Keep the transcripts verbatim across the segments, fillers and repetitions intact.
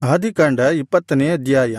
ಆದಿಕಾಂಡ ಇಪ್ಪತ್ತನೇ ಅಧ್ಯಾಯ.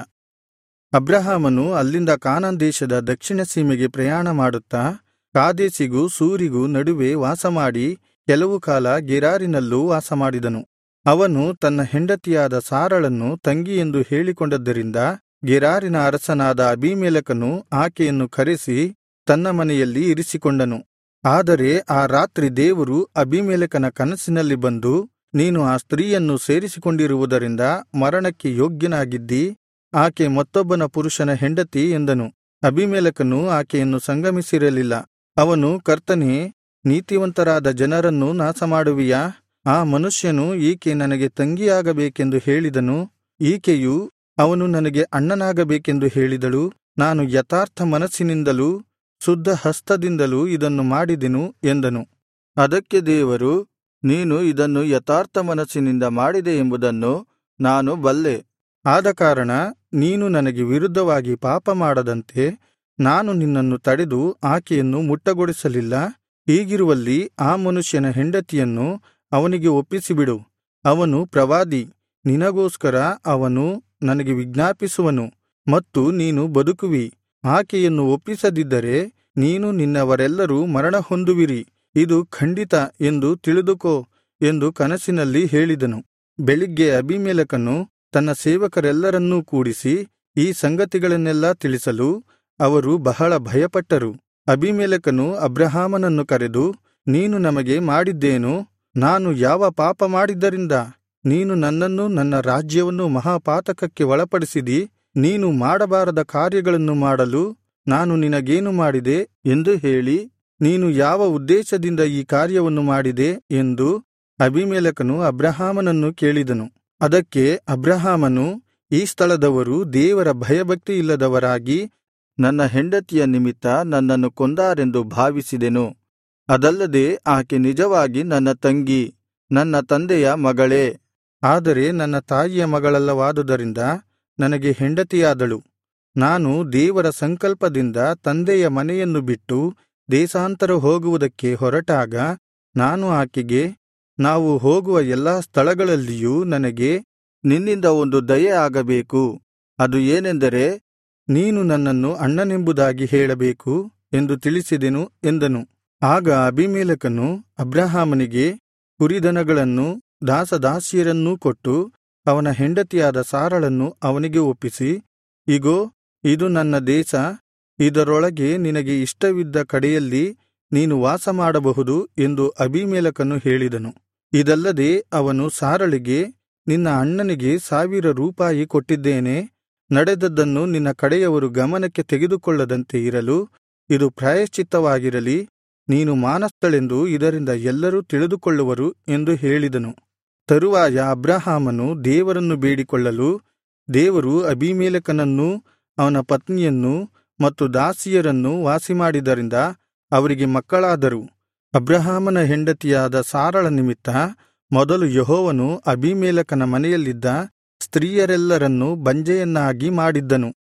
ಅಬ್ರಹಾಮನು ಅಲ್ಲಿಂದ ಕಾನಾನ್ ದೇಶದ ದಕ್ಷಿಣ ಸೀಮೆಗೆ ಪ್ರಯಾಣ ಮಾಡುತ್ತಾ ಕಾದೇಶಿಗೂ ಸೂರಿಗೂ ನಡುವೆ ವಾಸಮಾಡಿ ಕೆಲವು ಕಾಲ ಗೆರಾರಿನಲ್ಲೂ ವಾಸಮಾಡಿದನು. ಅವನು ತನ್ನ ಹೆಂಡತಿಯಾದ ಸಾರಳನ್ನು ತಂಗಿಯೆಂದು ಹೇಳಿಕೊಂಡದ್ದರಿಂದ ಗೆರಾರಿನ ಅರಸನಾದ ಅಬೀಮೆಲೆಕನು ಆಕೆಯನ್ನು ಕರೆಸಿ ತನ್ನ ಮನೆಯಲ್ಲಿ ಇರಿಸಿಕೊಂಡನು. ಆದರೆ ಆ ರಾತ್ರಿ ದೇವರು ಅಬೀಮೆಲೆಕನ ಕನಸಿನಲ್ಲಿ ಬಂದು, ನೀನು ಆ ಸ್ತ್ರೀಯನ್ನು ಸೇರಿಸಿಕೊಂಡಿರುವುದರಿಂದ ಮರಣಕ್ಕೆ ಯೋಗ್ಯನಾಗಿದ್ದಿ, ಆಕೆ ಮತ್ತೊಬ್ಬನ ಪುರುಷನ ಹೆಂಡತಿ ಎಂದನು. ಅಬೀಮೆಲೆಕನು ಆಕೆಯನ್ನು ಸಂಗಮಿಸಿರಲಿಲ್ಲ. ಅವನು, ಕರ್ತನೇ, ನೀತಿವಂತರಾದ ಜನರನ್ನು ನಾಶಮಾಡುವಿಯಾ? ಆ ಮನುಷ್ಯನು ಈಕೆ ನನಗೆ ತಂಗಿಯಾಗಬೇಕೆಂದು ಹೇಳಿದನು, ಈಕೆಯು ಅವನು ನನಗೆ ಅಣ್ಣನಾಗಬೇಕೆಂದು ಹೇಳಿದಳು. ನಾನು ಯಥಾರ್ಥ ಮನಸ್ಸಿನಿಂದಲೂ ಶುದ್ಧ ಹಸ್ತದಿಂದಲೂ ಇದನ್ನು ಮಾಡಿದೆನು ಎಂದನು. ಅದಕ್ಕೆ ದೇವರು, ನೀನು ಇದನ್ನು ಯಥಾರ್ಥ ಮನಸ್ಸಿನಿಂದ ಮಾಡಿದೆ ಎಂಬುದನ್ನು ನಾನು ಬಲ್ಲೆ. ಆದಕಾರಣ ನೀನು ನನಗೆ ವಿರುದ್ಧವಾಗಿ ಪಾಪ ಮಾಡದಂತೆ ನಾನು ನಿನ್ನನ್ನು ತಡೆದು ಆಕೆಯನ್ನು ಮುಟ್ಟಗೊಡಿಸಲಿಲ್ಲ. ಹೀಗಿರುವಲ್ಲಿ ಆ ಮನುಷ್ಯನ ಹೆಂಡತಿಯನ್ನು ಅವನಿಗೆ ಒಪ್ಪಿಸಿಬಿಡು. ಅವನು ಪ್ರವಾದಿ, ನಿನಗೋಸ್ಕರ ಅವನು ನನಗೆ ವಿಜ್ಞಾಪಿಸುವನು ಮತ್ತು ನೀನು ಬದುಕುವಿ. ಆಕೆಯನ್ನು ಒಪ್ಪಿಸದಿದ್ದರೆ ನೀನು ನಿನ್ನವರೆಲ್ಲರೂ ಮರಣ ಹೊಂದುವಿರಿ, ಇದು ಖಂಡಿತ ಎಂದು ತಿಳಿದುಕೋ ಎಂದು ಕನಸಿನಲ್ಲಿ ಹೇಳಿದನು. ಬೆಳಿಗ್ಗೆ ಅಬೀಮೆಲೆಕನು ತನ್ನ ಸೇವಕರೆಲ್ಲರನ್ನೂ ಕೂಡಿಸಿ ಈ ಸಂಗತಿಗಳನ್ನೆಲ್ಲಾ ತಿಳಿಸಲು ಅವರು ಬಹಳ ಭಯಪಟ್ಟರು. ಅಬೀಮೆಲೆಕನು ಅಬ್ರಹಾಮನನ್ನು ಕರೆದು, ನೀನು ನಮಗೆ ಮಾಡಿದ್ದೇನು? ನಾನು ಯಾವ ಪಾಪ ಮಾಡಿದ್ದರಿಂದ ನೀನು ನನ್ನನ್ನೂ ನನ್ನ ರಾಜ್ಯವನ್ನೂ ಮಹಾಪಾತಕಕ್ಕೆ ಒಳಪಡಿಸಿದಿ? ನೀನು ಮಾಡಬಾರದ ಕಾರ್ಯಗಳನ್ನು ಮಾಡಲು ನಾನು ನಿನಗೇನು ಮಾಡಿದೆ ಎಂದು ಹೇಳಿ, ನೀನು ಯಾವ ಉದ್ದೇಶದಿಂದ ಈ ಕಾರ್ಯವನ್ನು ಮಾಡಿದೆ ಎಂದು ಅಬೀಮೆಲೆಕನು ಅಬ್ರಹಾಮನನ್ನು ಕೇಳಿದನು. ಅದಕ್ಕೆ ಅಬ್ರಹಾಮನು, ಈ ಸ್ಥಳದವರು ದೇವರ ಭಯಭಕ್ತಿಯಿಲ್ಲದವರಾಗಿ ನನ್ನ ಹೆಂಡತಿಯ ನಿಮಿತ್ತ ನನ್ನನ್ನು ಕೊಂದಾರೆಂದು ಭಾವಿಸಿದೆನು. ಅದಲ್ಲದೆ ಆಕೆ ನಿಜವಾಗಿ ನನ್ನ ತಂಗಿ, ನನ್ನ ತಂದೆಯ ಮಗಳೇ. ಆದರೆ ನನ್ನ ತಾಯಿಯ ಮಗಳಲ್ಲವಾದುದರಿಂದ ನನಗೆ ಹೆಂಡತಿಯಾದಳು. ನಾನು ದೇವರ ಸಂಕಲ್ಪದಿಂದ ತಂದೆಯ ಮನೆಯನ್ನು ಬಿಟ್ಟು ದೇಶಾಂತರ ಹೋಗುವುದಕ್ಕೆ ಹೊರಟಾಗ ನಾನು ಆಕೆಗೆ, ನಾವು ಹೋಗುವ ಎಲ್ಲಾ ಸ್ಥಳಗಳಲ್ಲಿಯೂ ನನಗೆ ನಿನ್ನಿಂದ ಒಂದು ದಯೆ ಆಗಬೇಕು. ಅದು ಏನೆಂದರೆ, ನೀನು ನನ್ನನ್ನು ಅಣ್ಣನೆಂಬುದಾಗಿ ಹೇಳಬೇಕು ಎಂದು ತಿಳಿಸಿದೆನು ಎಂದನು. ಆಗ ಅಬೀಮೆಲೆಕನು ಅಬ್ರಹಾಮನಿಗೆ ಕುರಿದನಗಳನ್ನೂ ದಾಸದಾಸಿಯರನ್ನೂ ಕೊಟ್ಟು ಅವನ ಹೆಂಡತಿಯಾದ ಸಾರಳನ್ನು ಅವನಿಗೆ ಒಪ್ಪಿಸಿ, ಇಗೋ, ಇದು ನನ್ನ ದೇಶ, ಇದರೊಳಗೆ ನಿನಗೆ ಇಷ್ಟವಿದ್ದ ಕಡೆಯಲ್ಲಿ ನೀನು ವಾಸಮಾಡಬಹುದು ಎಂದು ಅಬೀಮೆಲೆಕನು ಹೇಳಿದನು. ಇದಲ್ಲದೆ ಅವನು ಸಾರಳಿಗೆ, ನಿನ್ನ ಅಣ್ಣನಿಗೆ ಸಾವಿರ ರೂಪಾಯಿ ಕೊಟ್ಟಿದ್ದೇನೆ, ನಡೆದದ್ದನ್ನು ನಿನ್ನ ಕಡೆಯವರು ಗಮನಕ್ಕೆ ತೆಗೆದುಕೊಳ್ಳದಂತೆ ಇರಲು ಇದು ಪ್ರಾಯಶ್ಚಿತ್ತವಾಗಿರಲಿ, ನೀನು ಮಾನಸ್ಥಳೆಂದು ಇದರಿಂದ ಎಲ್ಲರೂ ತಿಳಿದುಕೊಳ್ಳುವರು ಎಂದು ಹೇಳಿದನು. ತರುವಾಯ ಅಬ್ರಹಾಮನು ದೇವರನ್ನು ಬೇಡಿಕೊಳ್ಳಲು ದೇವರು ಅಬೀಮೆಲೆಕನನ್ನೂ ಅವನ ಪತ್ನಿಯನ್ನೂ ಮತ್ತು ದಾಸಿಯರನ್ನೂ ವಾಸಿಮಾಡಿದ್ದರಿಂದ ಅವರಿಗೆ ಮಕ್ಕಳಾದರು. ಅಬ್ರಹಾಮನ ಹೆಂಡತಿಯಾದ ಸಾರಳ ನಿಮಿತ್ತ ಮೊದಲು ಯೆಹೋವನು ಅಬೀಮೆಲೆಕನ ಮನೆಯಲ್ಲಿದ್ದ ಸ್ತ್ರೀಯರೆಲ್ಲರನ್ನೂ ಬಂಜೆಯನ್ನಾಗಿ ಮಾಡಿದ್ದನು.